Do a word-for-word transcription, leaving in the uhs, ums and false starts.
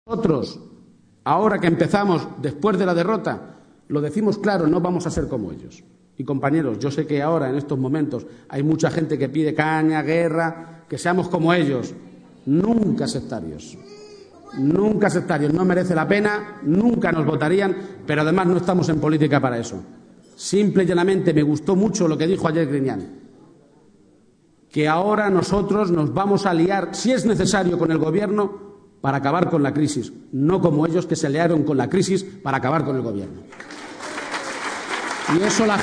Nosotros, ahora que empezamos, después de la derrota, lo decimos claro, no vamos a ser como ellos. Y compañeros, yo sé que ahora, en estos momentos, hay mucha gente que pide caña, guerra, que seamos como ellos. Nunca sectarios. Nunca sectarios. No merece la pena, nunca nos votarían, pero además no estamos en política para eso. Simple y llanamente me gustó mucho lo que dijo ayer Griñán, que ahora nosotros nos vamos a liar, si es necesario, con el Gobierno para acabar con la crisis, no como ellos que se liaron con la crisis para acabar con el Gobierno. Y eso la